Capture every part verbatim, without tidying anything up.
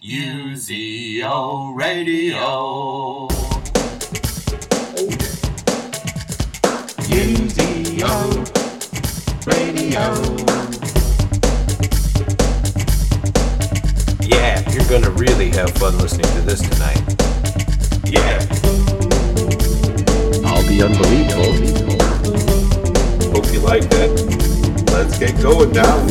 U Z O Radio. U Z O Radio. Yeah, you're gonna really have fun listening to this tonight. Yeah. I'll be unbelievable. Hope you like that. Let's get going now.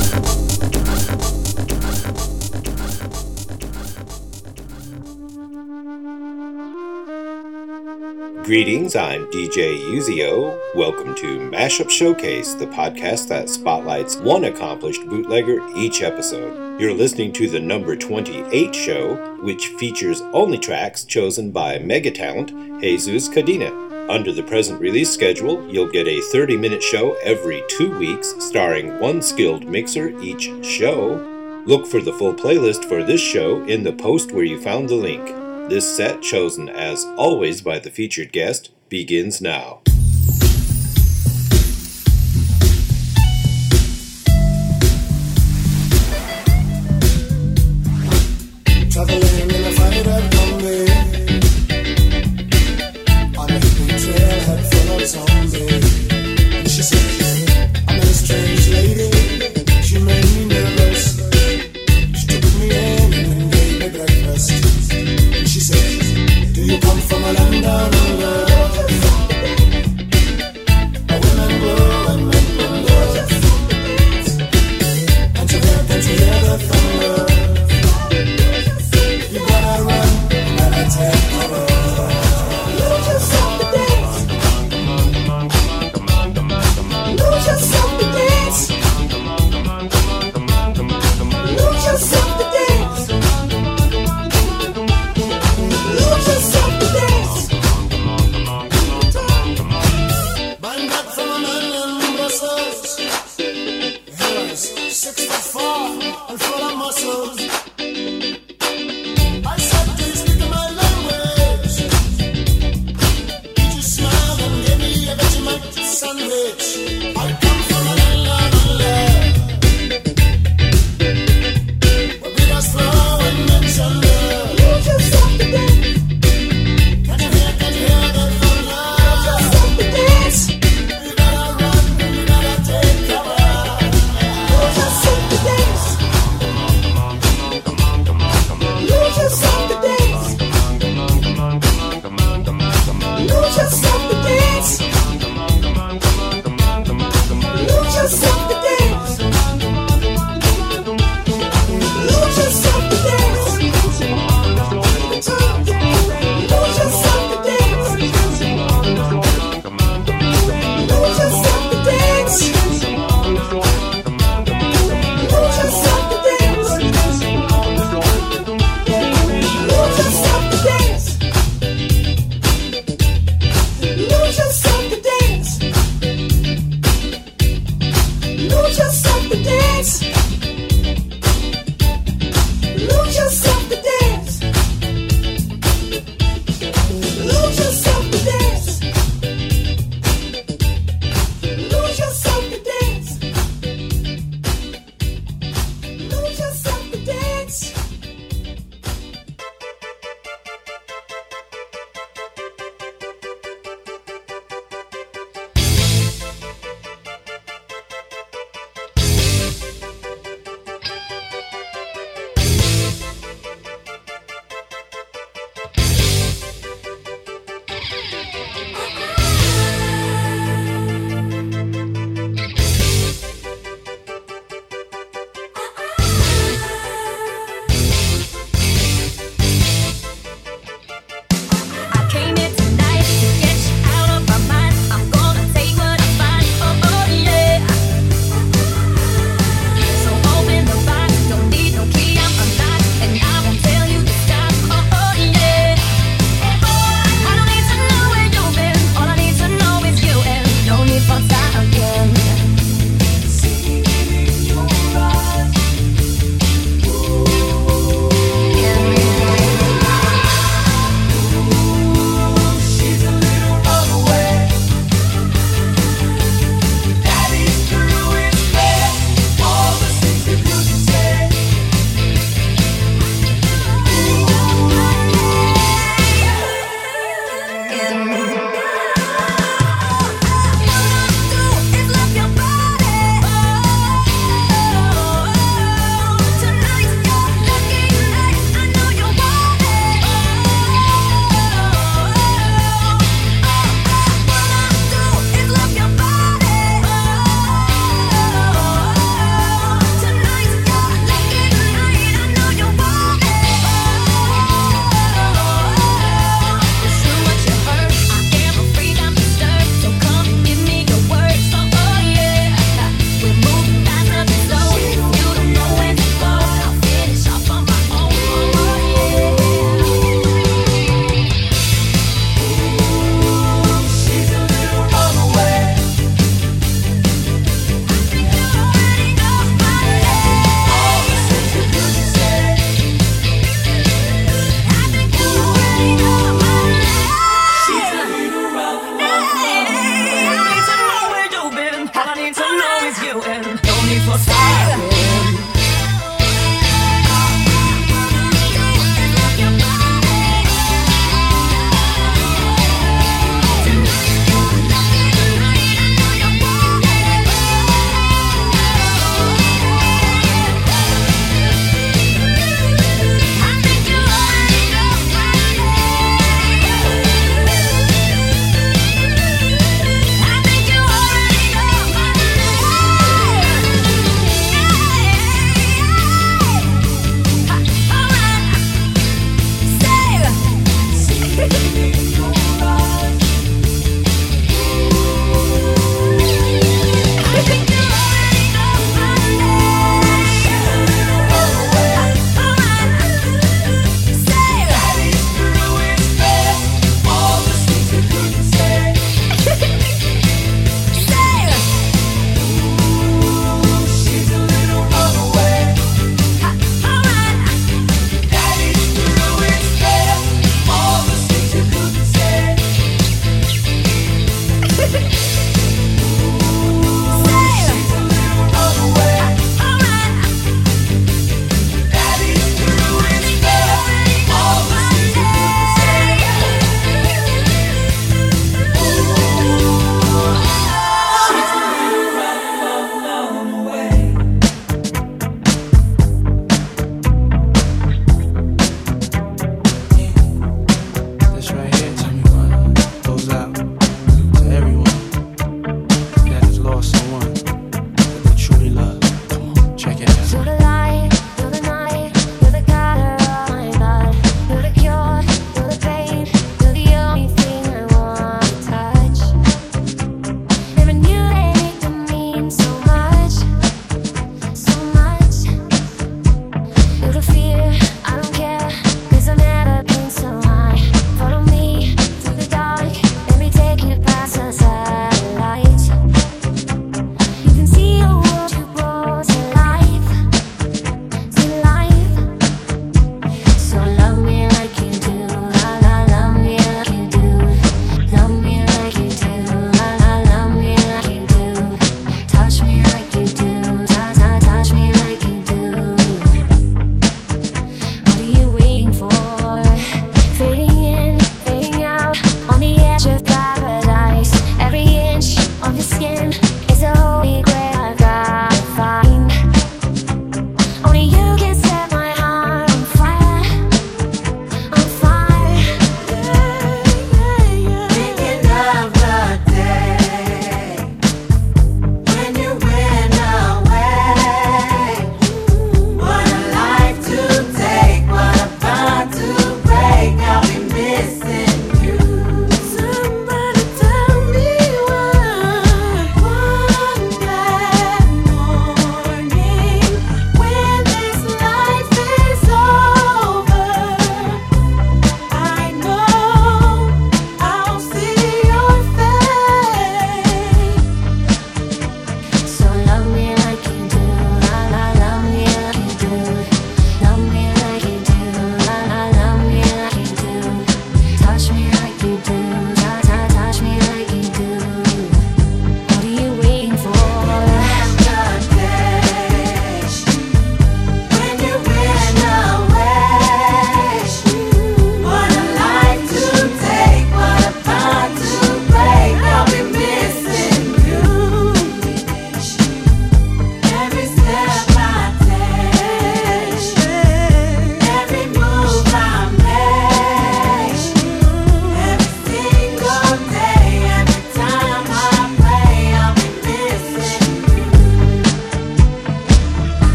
Greetings, I'm D J Uzio. Welcome to Mashup Showcase, the podcast that spotlights one accomplished bootlegger each episode. You're listening to the number twenty-eight show, which features only tracks chosen by mega talent Jesus Cadena. Under the present release schedule, you'll get a thirty-minute show every two weeks, starring one skilled mixer each show. Look for the full playlist for this show in the post where you found the link. This set, chosen as always by the featured guest, begins now. Traveling in a fighter combi on a hippie trailhead full of zombies. And she said, I'm a strange lady. She made me nervous. She took me in and gave me breakfast. And she said, do you come from a land down under?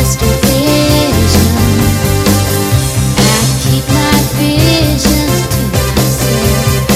just a vision. I keep my visions to myself.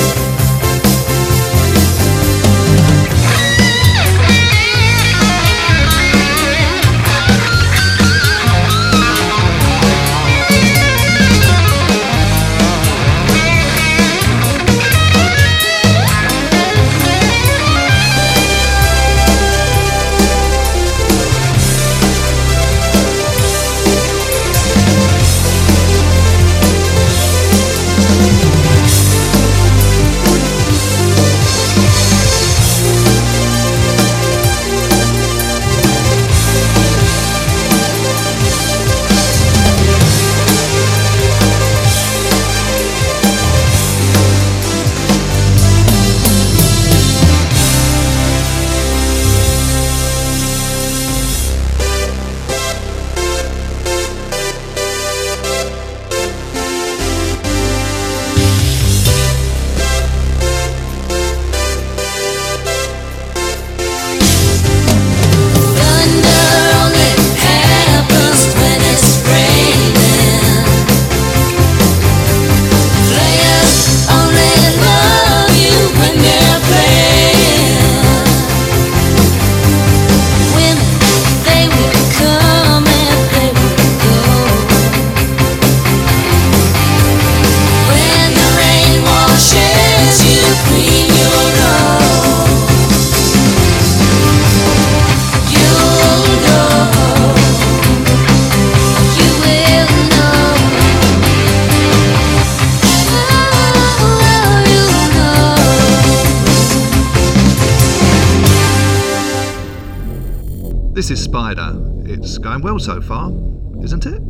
This is Spider. It's going well so far, isn't it?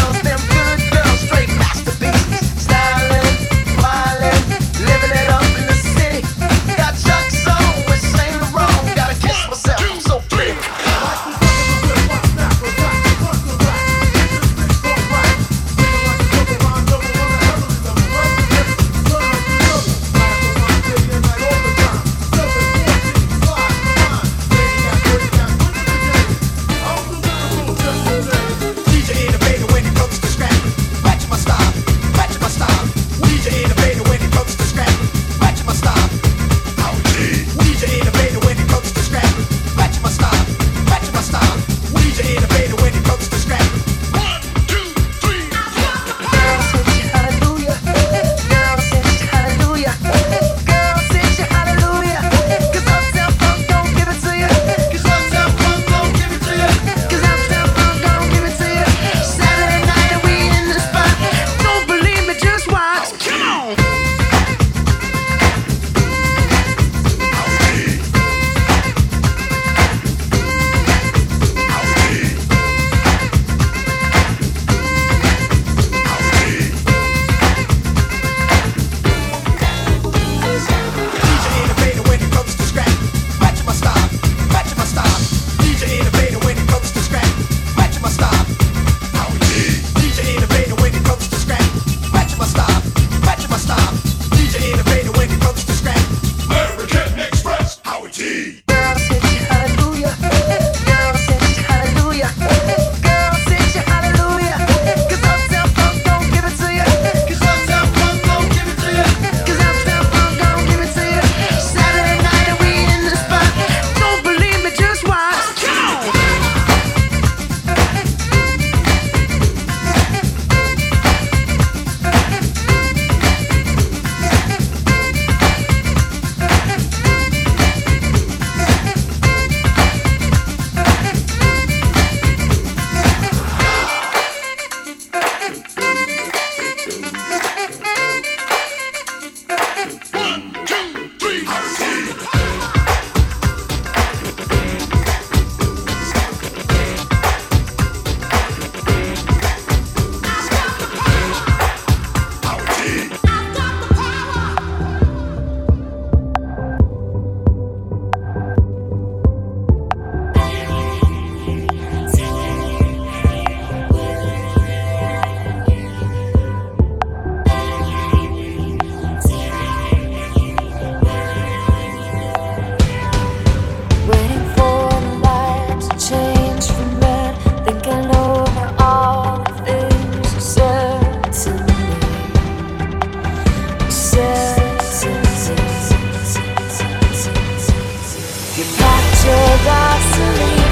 Living it up in the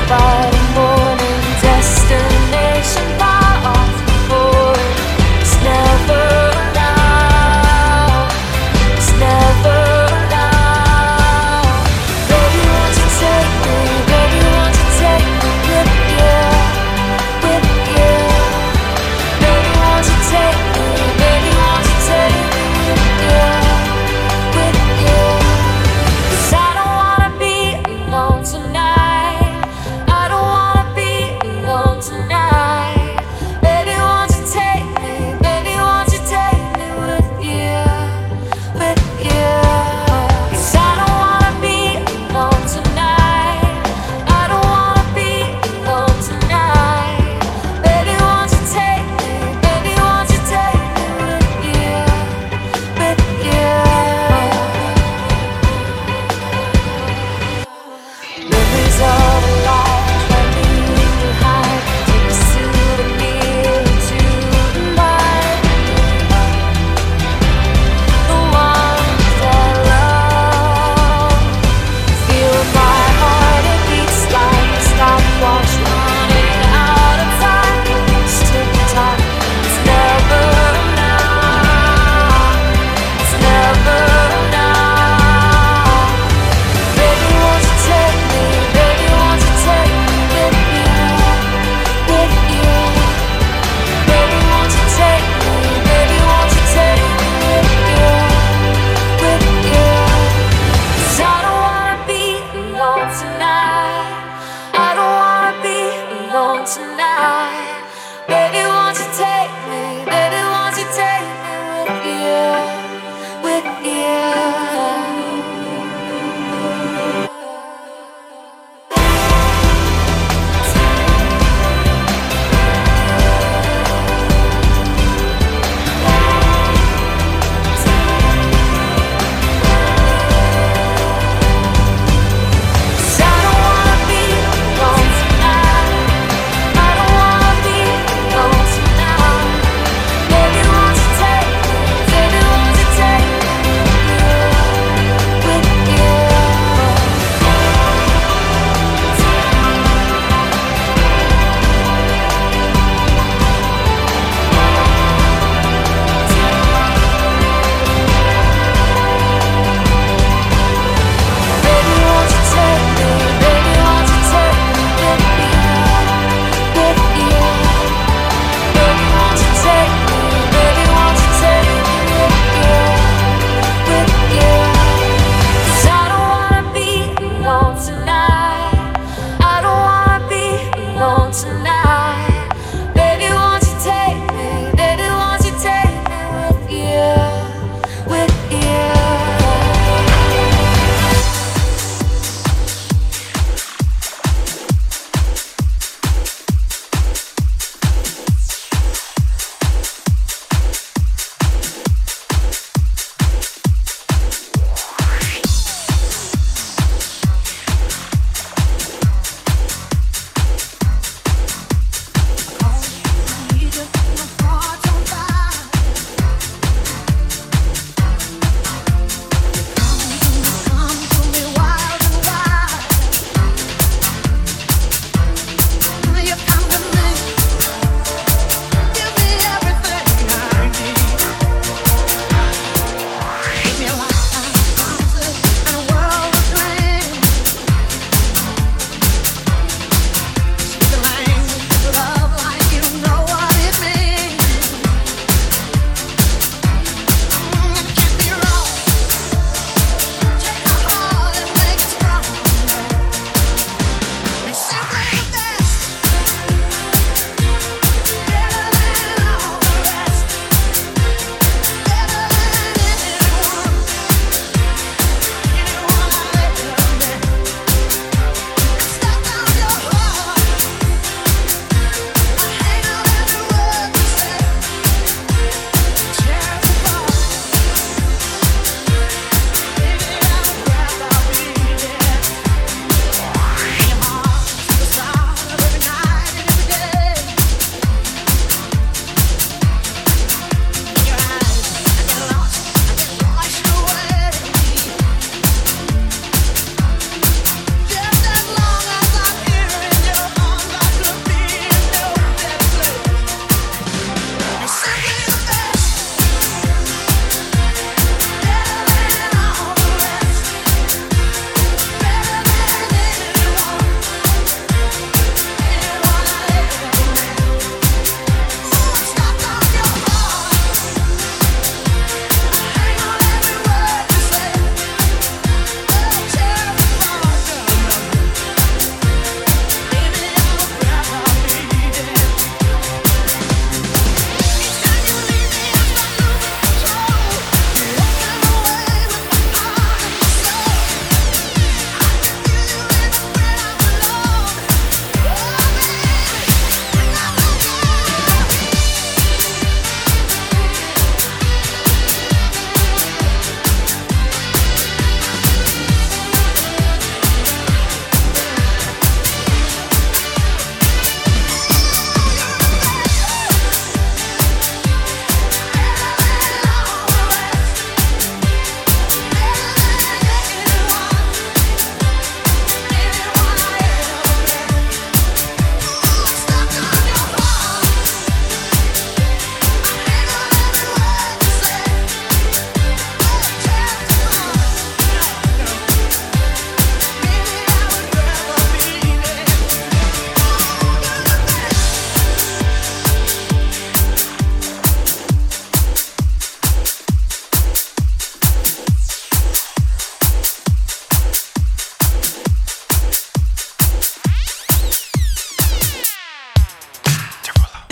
I don't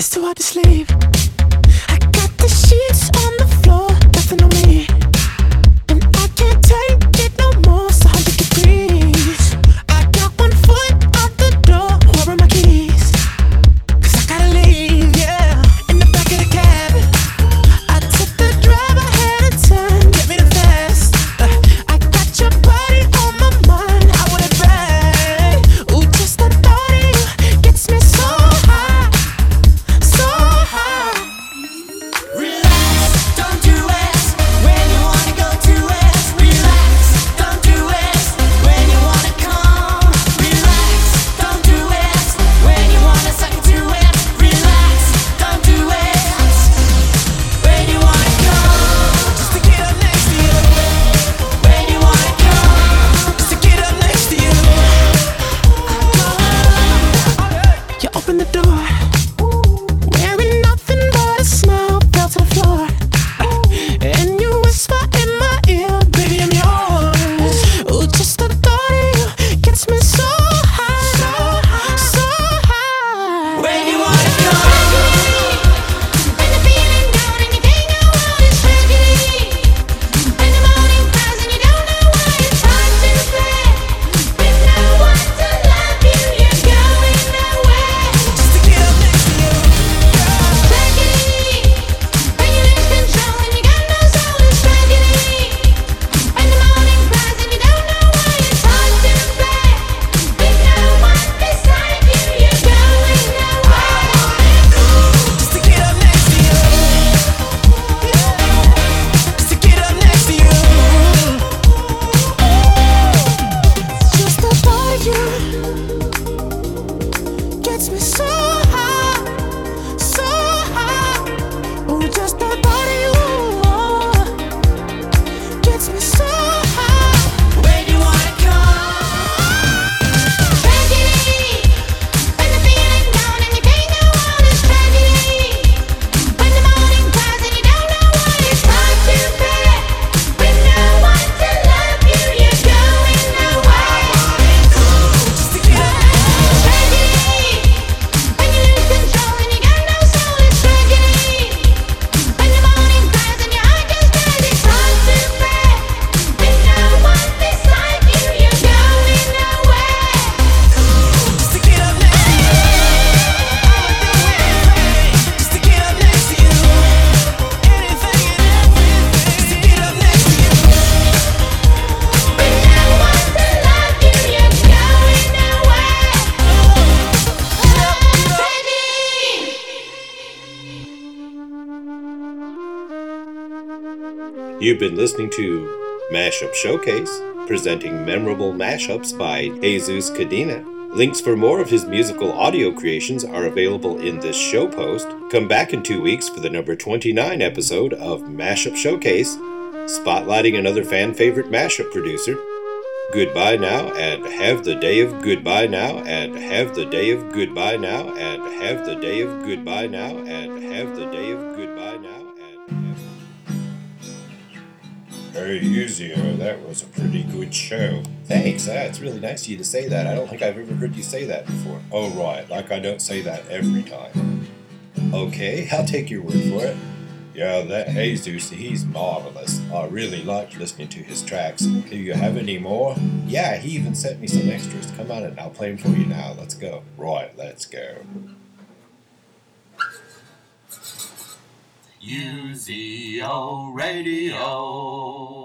It's too hard to sleep. I got the sheets on the floor, nothing on me. And I can't take it no more, it's one hundred degrees. I got one foot out the door, where are my keys? Cause I gotta leave, yeah. In the back of the cab, I took the drive, I had a turn, get me the fast. uh, I got your body on my mind, I want it back. Ooh, just the thought of you gets me so high, so high. Relax, don't do it when you wanna go to it. Relax, don't do it when you wanna come. Relax, don't do it when you wanna suck it to it. Relax, don't do it when you wanna come. Just to get up next to you. When you wanna come. Just to get up next to you. You open the door, wearing nothing but a smile, fell to the floor. And you whisper in my ear, baby, I'm yours. Ooh, just the thought of you gets me so high, so high. When you wanna go. When the feeling down and you think the world is tragedy. When the morning comes and you don't know why it's hard to play. With no one to love you, you're going nowhere. Just to get up next to you. Tragedy. When you lose control and you got no soul, it's tragedy. When the morning cries and you don't know why it's hard to play. With no one beside you, you're going nowhere. Just to get up next to you. Just to get up next to you. Just the thought of you gets me so high, so high. Oh, just the thought of you gets me so high. When you wanna come. Tragedy. When the feeling down and you think the world is tragedy. When the morning cries and you don't know why it's hard to bear. With no one to love you, you're going nowhere. Just to get up. Tragedy. When you lose control and you got no soul, it's tragedy. When the morning cries and your heart just breaks, it's hard to bear. With no one beside you, you're going nowhere. Just to get up next to you. Just to get up next to you. Anything and everything. Just to get up next to you. With no one to love you, you're going nowhere. Tragedy. You've been listening to Mashup Showcase, presenting memorable mashups by Jesus Cadena. Links for more of his musical audio creations are available in this show post. Come back in two weeks for the number twenty-nine episode of Mashup Showcase, spotlighting another fan favorite mashup producer. Goodbye now and have the day of goodbye now and have the day of goodbye now and have the day of goodbye now and have the day of goodbye now and have... Hey, Yuzio, that was a pretty good show. Thanks, uh, it's really nice of you to say that. I don't think I've ever heard you say that before. Oh, right, like I don't say that every time. Okay, I'll take your word for it. Yeah, that Jesus, he's marvelous. I really liked listening to his tracks. Do you have any more? Yeah, he even sent me some extras. Come on in, I'll play them for you now. Let's go. Right, let's go. U Z O Radio.